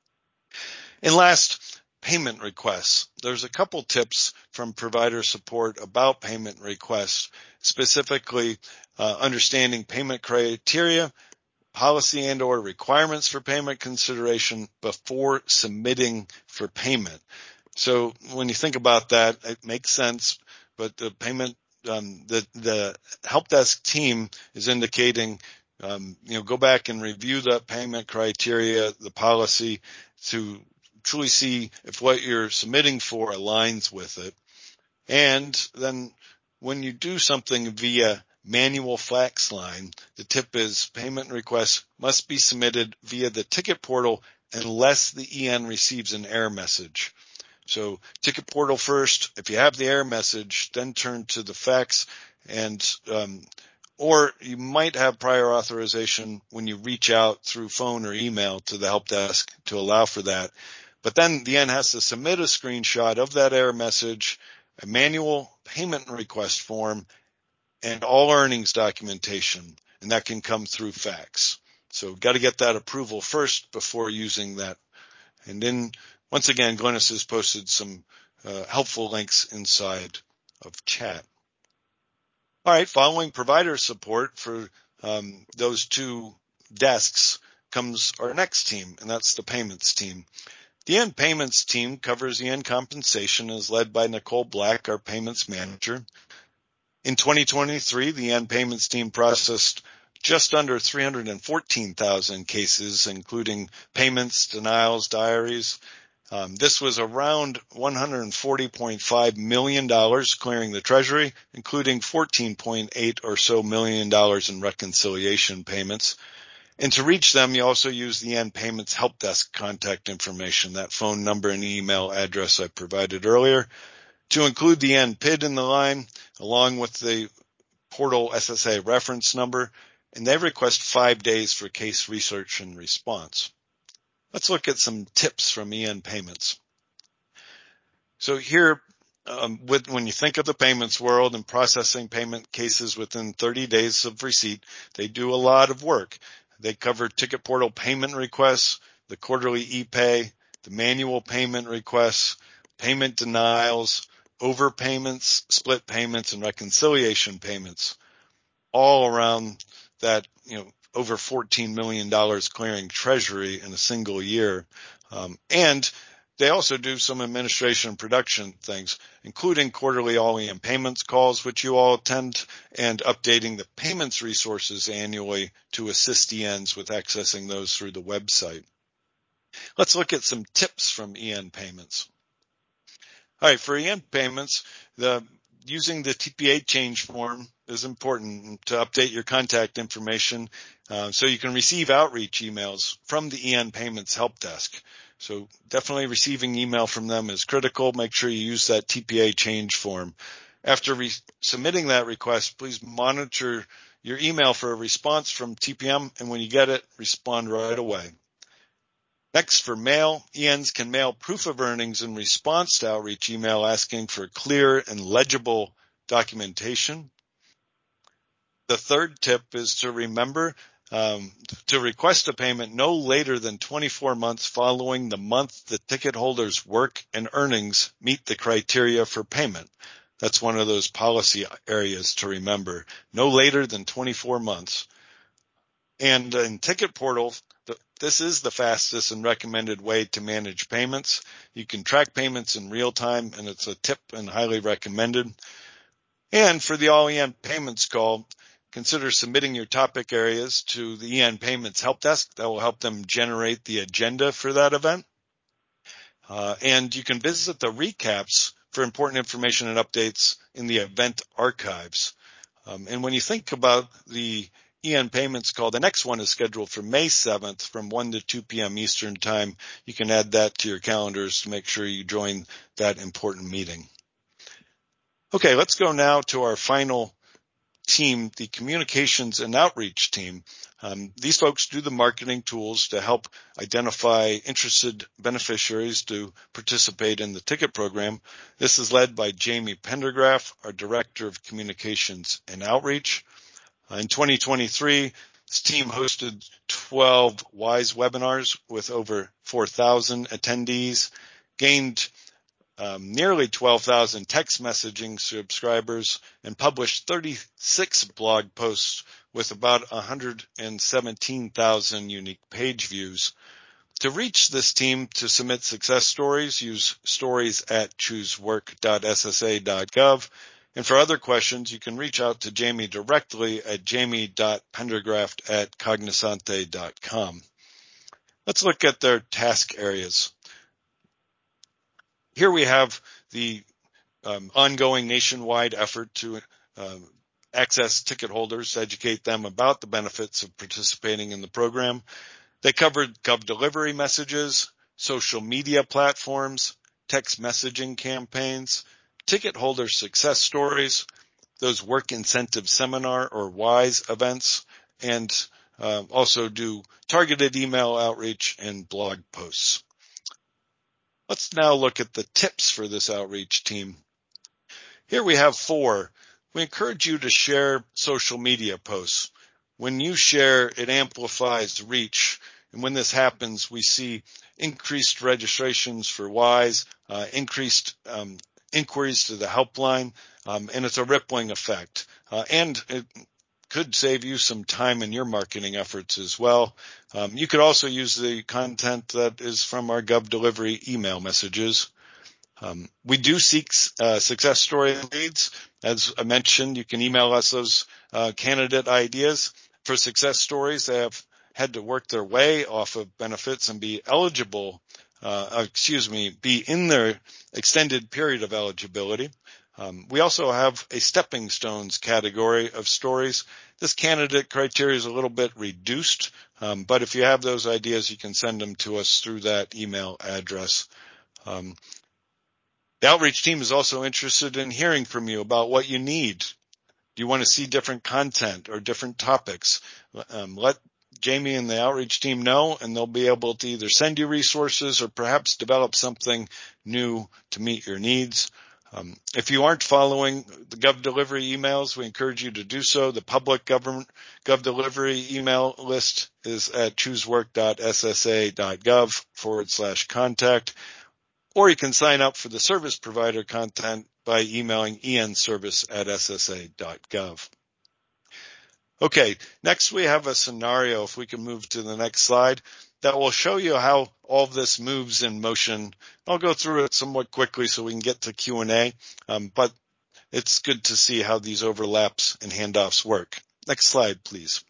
And last, payment requests. There's a couple tips from provider support about payment requests, specifically uh, understanding payment criteria, policy and or requirements for payment consideration before submitting for payment. So when you think about that, it makes sense, but the payment, um, the, the help desk team is indicating, um, you know, go back and review the payment criteria, the policy, to truly see if what you're submitting for aligns with it. And then when you do something via manual fax line, the tip is payment requests must be submitted via the ticket portal unless the E N receives an error message. So ticket portal first. If you have the error message, then turn to the fax, and um, or you might have prior authorization when you reach out through phone or email to the help desk to allow for that. But then the E N has to submit a screenshot of that error message, a manual payment request form, and all earnings documentation, and that can come through fax. So got to get that approval first before using that. And then, once again, Glynis has posted some uh, helpful links inside of chat. All right, following provider support for um, those two desks comes our next team, and that's the payments team. The E N payments team covers E N compensation and is led by Nicole Black, our payments manager. In twenty twenty-three, the E N payments team processed just under three hundred fourteen thousand cases, including payments, denials, diaries. Um, this was around one hundred forty point five million dollars clearing the Treasury, including fourteen point eight or so million dollars in reconciliation payments. And to reach them, you also use the E N Payments Help Desk contact information, that phone number and email address I provided earlier, to include the E N P I D in the line, along with the portal S S A reference number, and they request five days for case research and response. Let's look at some tips from E N Payments. So here, um, with, when you think of the payments world and processing payment cases within thirty days of receipt, they do a lot of work. They cover ticket portal payment requests, the quarterly e-pay, the manual payment requests, payment denials, overpayments, split payments, and reconciliation payments, all around that, you know, over fourteen million dollars clearing Treasury in a single year. Um, and they also do some administration and production things, including quarterly all E N payments calls, which you all attend, and updating the payments resources annually to assist E Ns with accessing those through the website. Let's look at some tips from E N Payments. All right, for E N Payments, the using the T P A change form is important to update your contact information uh, so you can receive outreach emails from the E N Payments Help Desk. So definitely receiving email from them is critical. Make sure you use that T P A change form. After re- submitting that request, please monitor your email for a response from T P M, and when you get it, respond right away. Next, for mail, E Ns can mail proof of earnings in response to outreach email asking for clear and legible documentation. The third tip is to remember um, to request a payment no later than twenty-four months following the month the ticket holder's work and earnings meet the criteria for payment. That's one of those policy areas to remember, no later than twenty-four months. And in Ticket Portal, this is the fastest and recommended way to manage payments. You can track payments in real time, and it's a tip and highly recommended. And for the All E N Payments call, consider submitting your topic areas to the E N Payments Help Desk. That will help them generate the agenda for that event. Uh, and you can visit the recaps for important information and updates in the event archives. Um, and when you think about the E N Payments call, the next one is scheduled for May seventh from one to two p.m. Eastern Time. You can add that to your calendars to make sure you join that important meeting. Okay, let's go now to our final team, the communications and outreach team. Um, these folks do the marketing tools to help identify interested beneficiaries to participate in the ticket program. This is led by Jamie Pendergraph, our Director of Communications and Outreach. Uh, in twenty twenty-three, this team hosted twelve WISE webinars with over four thousand attendees, gained Um, nearly twelve thousand text messaging subscribers, and published thirty-six blog posts with about one hundred seventeen thousand unique page views. To reach this team to submit success stories, use stories at choosework dot s s a dot gov. And for other questions, you can reach out to Jamie directly at jamie dot pendergraft at cognosante dot com. Let's look at their task areas. Here we have the um, ongoing nationwide effort to um, access ticket holders, educate them about the benefits of participating in the program. They covered GovDelivery messages, social media platforms, text messaging campaigns, ticket holder success stories, those work incentive seminar or WISE events, and uh, also do targeted email outreach and blog posts. Let's now look at the tips for this outreach team. Here we have four. We encourage you to share social media posts. When you share, it amplifies reach. And when this happens, we see increased registrations for WISE, uh, increased um, inquiries to the helpline, um, and it's a rippling effect. Uh, and it could save you some time in your marketing efforts as well. Um, you could also use the content that is from our GovDelivery email messages. Um, we do seek uh, success story leads. As I mentioned, you can email us those uh, candidate ideas. For success stories, they have had to work their way off of benefits and be eligible, uh, excuse me, be in their extended period of eligibility. Um, we also have a stepping stones category of stories. This candidate criteria is a little bit reduced, um, but if you have those ideas, you can send them to us through that email address. Um, The outreach team is also interested in hearing from you about what you need. Do you want to see different content or different topics? Um, let Jamie and the outreach team know, and they'll be able to either send you resources or perhaps develop something new to meet your needs. Um, if you aren't following the GovDelivery emails, we encourage you to do so. The public government GovDelivery email list is at choosework dot s s a dot gov forward slash contact. Or you can sign up for the service provider content by emailing enservice at s s a dot gov. Okay, next we have a scenario, if we can move to the next slide, that will show you how all of this moves in motion. I'll go through it somewhat quickly so we can get to Q and A, um, but it's good to see how these overlaps and handoffs work. Next slide, please.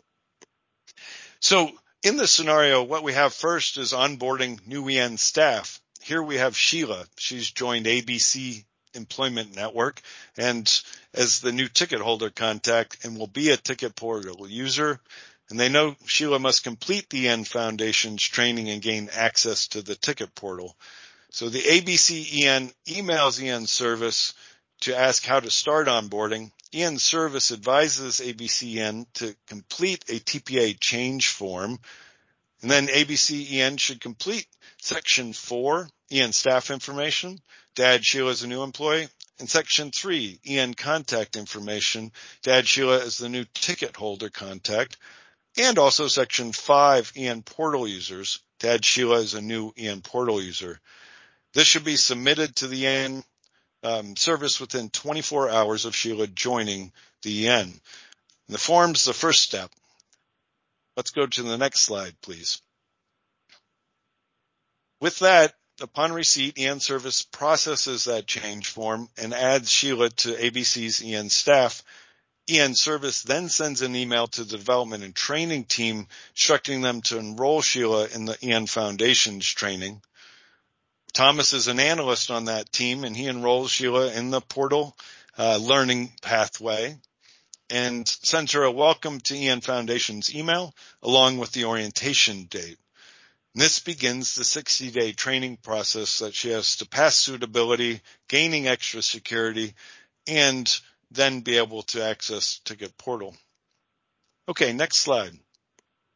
So in this scenario, what we have first is onboarding new E N staff. Here we have Sheila. She's joined A B C Employment Network and as the new ticket holder contact and will be a ticket portal user. And they know Sheila must complete the E N Foundation's training and gain access to the ticket portal. So the A B C E N emails E N Service to ask how to start onboarding. E N Service advises A B C E N to complete a T P A change form. And then A B C E N should complete Section four, E N staff information, to add Sheila as a new employee, and Section three, E N contact information, to add Sheila as the new ticket holder contact, and also Section five, E N portal users, to add Sheila as a new E N portal user. This should be submitted to the E N um, service within twenty-four hours of Sheila joining the E N. And the form's the first step. Let's go to the next slide, please. With that, upon receipt, E N Service processes that change form and adds Sheila to A B C's E N staff. E N Service then sends an email to the development and training team instructing them to enroll Sheila in the E N Foundation's training. Thomas is an analyst on that team, and he enrolls Sheila in the portal uh, learning pathway and sends her a welcome to E N Foundation's email along with the orientation date. This begins the sixty-day training process that she has to pass suitability, gaining extra security, and then be able to access Ticket Portal. Okay, next slide.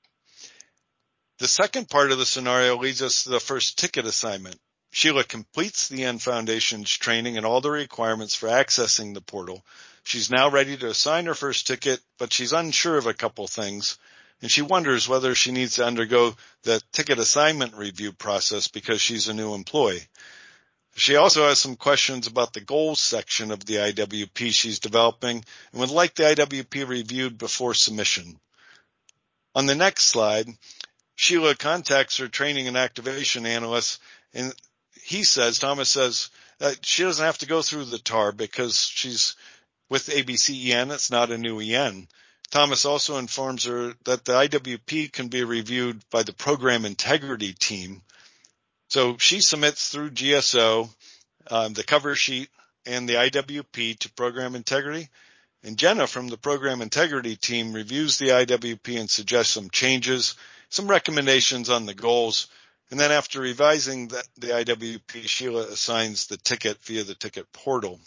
The second part of the scenario leads us to the first ticket assignment. Sheila completes the N Foundation's training and all the requirements for accessing the portal. She's now ready to assign her first ticket, but she's unsure of a couple things, and she wonders whether she needs to undergo the ticket assignment review process because she's a new employee. She also has some questions about the goals section of the I W P she's developing and would like the I W P reviewed before submission. On the next slide, Sheila contacts her training and activation analyst, and he says, Thomas says, that she doesn't have to go through the T A R because she's with A B C E N. It's not a new E N. Thomas also informs her that the I W P can be reviewed by the program integrity team. So she submits through G S O um, the cover sheet and the I W P to program integrity. And Jenna from the program integrity team reviews the I W P and suggests some changes, some recommendations on the goals. And then after revising the, the I W P, Sheila assigns the ticket via the ticket portal.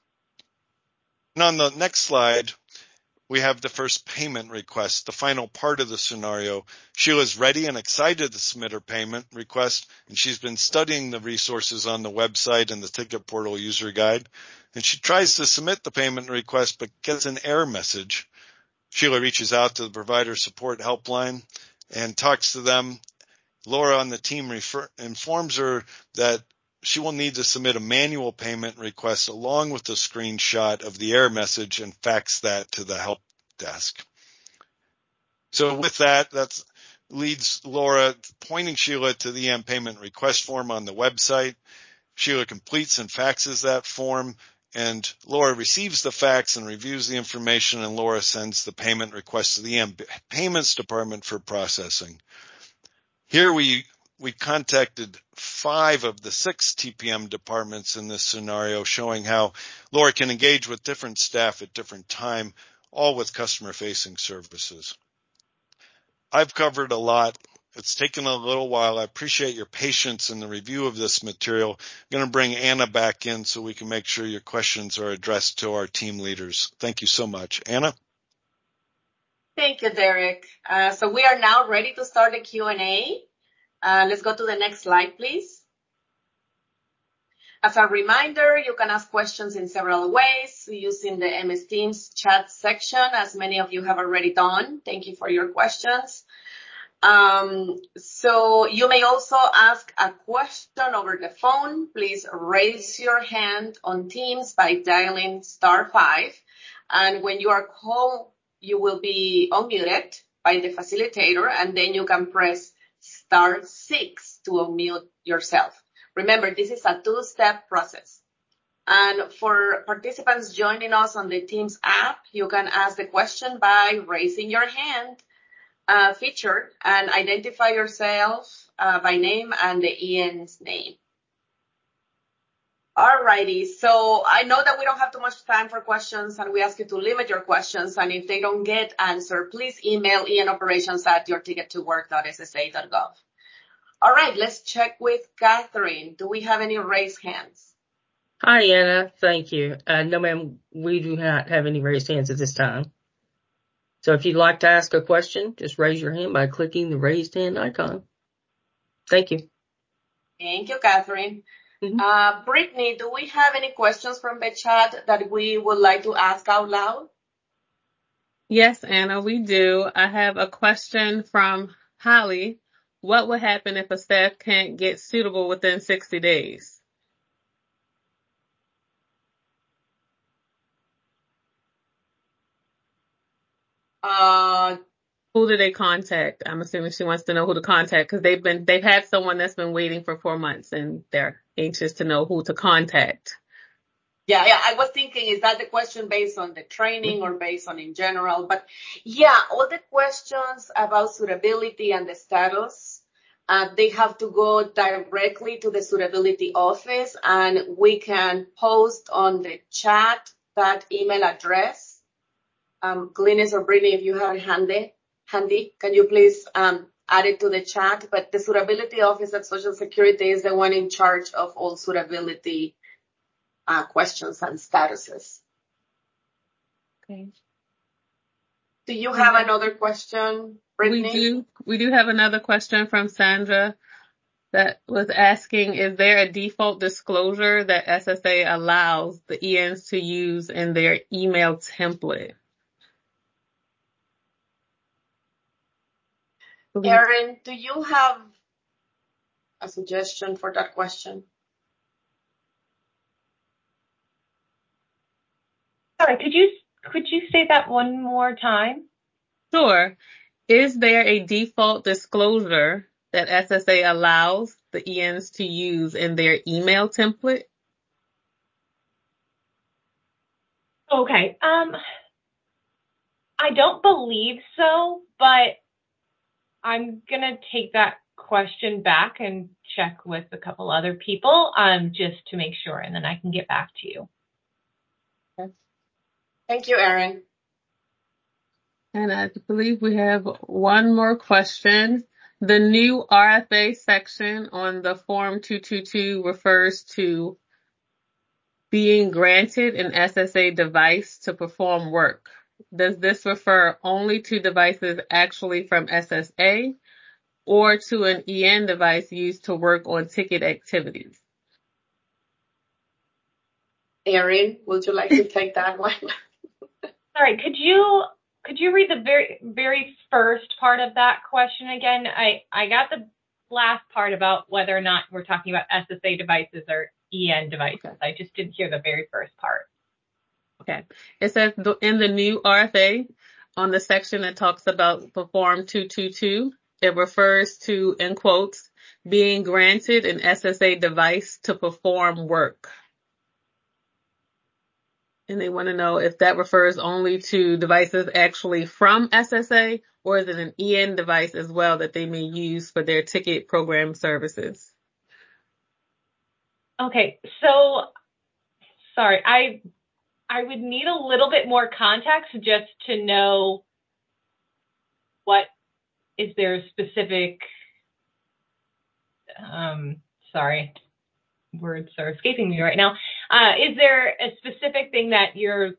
And on the next slide, we have the first payment request, the final part of the scenario. Sheila's ready and excited to submit her payment request, and she's been studying the resources on the website and the ticket portal user guide. And she tries to submit the payment request, but gets an error message. Sheila reaches out to the provider support helpline and talks to them. Laura on the team refer, informs her that she will need to submit a manual payment request along with a screenshot of the error message and fax that to the help desk. So with that, that leads Laura pointing Sheila to the E M payment request form on the website. Sheila completes and faxes that form, and Laura receives the fax and reviews the information, and Laura sends the payment request to the E M payments department for processing. Here we We contacted five of the six T P M departments in this scenario, showing how Laura can engage with different staff at different time, all with customer-facing services. I've covered a lot. It's taken a little while. I appreciate your patience in the review of this material. I'm going to bring Anna back in so we can make sure your questions are addressed to our team leaders. Thank you so much. Anna? Thank you, Derek. Uh, so we are now ready to start the Q and A. Uh, let's go to the next slide, please. As a reminder, you can ask questions in several ways using the M S Teams chat section, as many of you have already done. Thank you for your questions. Um, so you may also ask a question over the phone. Please raise your hand on Teams by dialing star five. And when you are called, you will be unmuted by the facilitator, and then you can press star six to unmute yourself. Remember, this is a two-step process. And for participants joining us on the Teams app, you can ask the question by raising your hand uh, feature and identify yourself uh, by name and the E N's name. Alrighty, so I know that we don't have too much time for questions, and we ask you to limit your questions, and if they don't get answered, please email enoperations at your ticket to work dot s s a dot gov. All right, let's check with Catherine. Do we have any raised hands? Hi, Anna. Thank you. Uh, no, ma'am, we do not have any raised hands at this time. So if you'd like to ask a question, just raise your hand by clicking the raised hand icon. Thank you. Thank you, Catherine. Mm-hmm. Uh, Brittany, do we have any questions from the chat that we would like to ask out loud? Yes, Anna, we do. I have a question from Holly. What would happen if a staff can't get suitable within sixty days? Uh, who do they contact? I'm assuming she wants to know who to contact because they've been, they've had someone that's been waiting for four months and they're anxious to know who to contact. Yeah, yeah, I was thinking, is that the question based on the training or based on in general? But yeah, all the questions about suitability and the status, uh, they have to go directly to the suitability office, and we can post on the chat that email address. Um, Glynis or Brittany, if you have it handy, handy, can you please um, add it to the chat? But the suitability office at Social Security is the one in charge of all suitability Uh, questions and statuses. Okay. Do you have another question, Brittany? We do, we do have another question from Sandra that was asking, is there a default disclosure that S S A allows the E Ns to use in their email template? Erin, do you have a suggestion for that question? Sorry, could you could you say that one more time? Sure. Is there a default disclosure that S S A allows the E Ns to use in their email template? Okay. Um, I don't believe so, but I'm gonna take that question back and check with a couple other people, um, just to make sure, and then I can get back to you. Thank you, Erin. And I believe we have one more question. The new R F A section on the Form two twenty-two refers to being granted an S S A device to perform work. Does this refer only to devices actually from S S A or to an E N device used to work on ticket activities? Erin, would you like to take that one? Sorry, could you could you read the very very first part of that question again? I I got the last part about whether or not we're talking about S S A devices or E N devices. Okay. I just didn't hear the very first part. Okay. It says in the new R F A, on the section that talks about the Form two twenty-two, it refers to, in quotes, being granted an S S A device to perform work. And they want to know if that refers only to devices actually from S S A, or is it an E N device as well that they may use for their ticket program services? Okay, so sorry, I I would need a little bit more context just to know what is there specific, um, sorry, words are escaping me right now. Uh, is there a specific thing that you're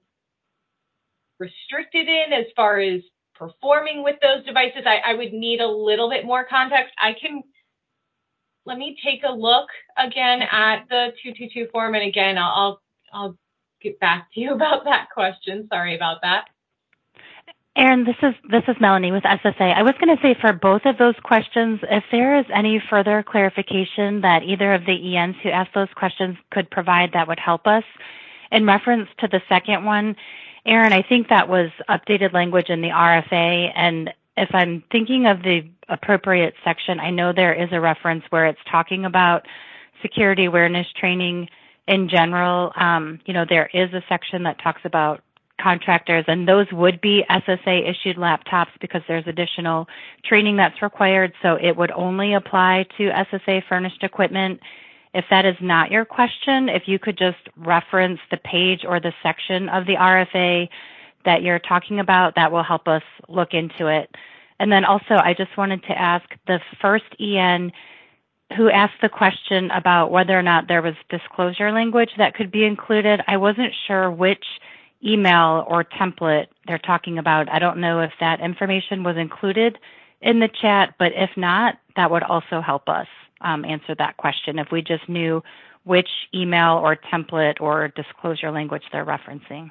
restricted in as far as performing with those devices? I, I would need a little bit more context. I can, let me take a look again at the two twenty-two form, and again, I'll, I'll get back to you about that question. Sorry about that. Erin, this is this is Melanie with S S A. I was going to say for both of those questions, if there is any further clarification that either of the E Ns who asked those questions could provide, that would help us. In reference to the second one, Erin, I think that was updated language in the R F A, and if I'm thinking of the appropriate section, I know there is a reference where it's talking about security awareness training in general. Um, you know, there is a section that talks about contractors, and those would be S S A issued laptops because there's additional training that's required, so it would only apply to S S A furnished equipment. If that is not your question, if you could just reference the page or the section of the R F A that you're talking about, that will help us look into it. And then also, I just wanted to ask the first E N who asked the question about whether or not there was disclosure language that could be included. I wasn't sure which email or template they're talking about. I don't know if that information was included in the chat, but if not, that would also help us um, answer that question if we just knew which email or template or disclosure language they're referencing.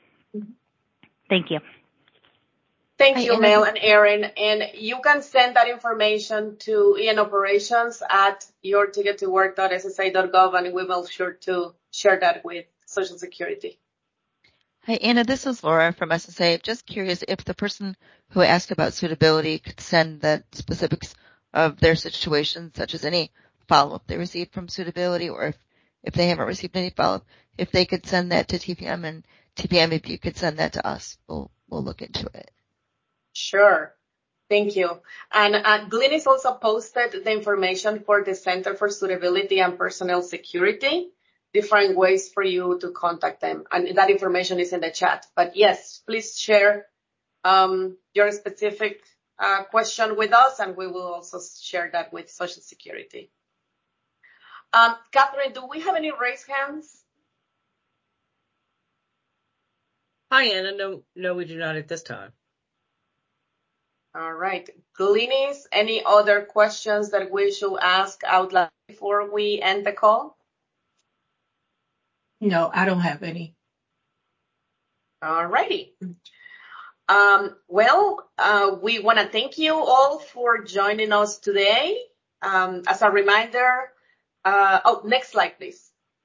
Thank you. Thank you, Mel and Erin. And you can send that information to E N operations at your ticket to work dot S S A dot gov, and we will sure to share that with Social Security. Hi, Anna, this is Laura from S S A. Just curious if the person who asked about suitability could send the specifics of their situation, such as any follow-up they received from suitability, or if, if they haven't received any follow-up, if they could send that to T P M, and T P M, if you could send that to us, we'll, we'll look into it. Sure. Thank you. And uh, Glynis also posted the information for the Center for Suitability and Personnel Security, different ways for you to contact them. And that information is in the chat. But yes, please share um, your specific uh, question with us, and we will also share that with Social Security. Um, Catherine, do we have any raised hands? Hi, Anna. No, no, we do not at this time. All right. Glynis, any other questions that we should ask out loud before we end the call? No, I don't have any. All righty. Um, well, uh, we want to thank you all for joining us today. Um, as a reminder, uh, oh, next slide, please.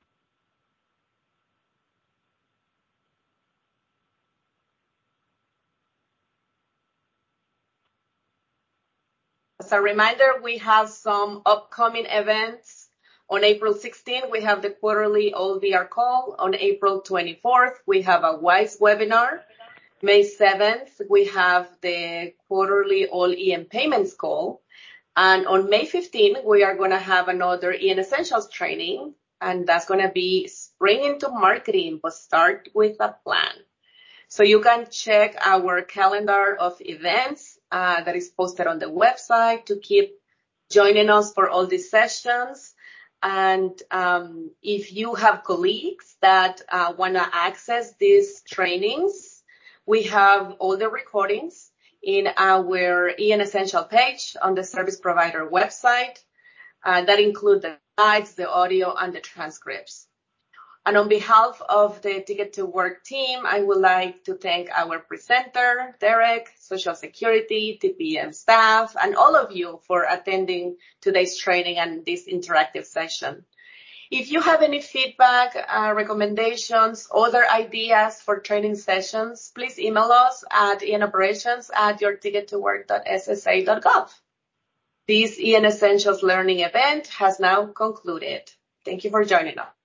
As a reminder, we have some upcoming events. On April sixteenth, we have the quarterly All V R call. On April twenty-fourth, we have a WISE webinar. May seventh, we have the quarterly All E N Payments call. And on May fifteenth, we are going to have another E N Essentials training. And that's going to be Spring into Marketing, but start with a plan. So you can check our calendar of events uh, that is posted on the website to keep joining us for all these sessions. And um, if you have colleagues that uh, want to access these trainings, we have all the recordings in our E N Essential page on the service provider website. Uh, that include the slides, the audio, and the transcripts. And on behalf of the Ticket to Work team, I would like to thank our presenter, Derek, Social Security, T P M staff, and all of you for attending today's training and this interactive session. If you have any feedback, uh, recommendations, other ideas for training sessions, please email us at enoperations at your ticket to work dot s s a dot gov. This E N Essentials learning event has now concluded. Thank you for joining us.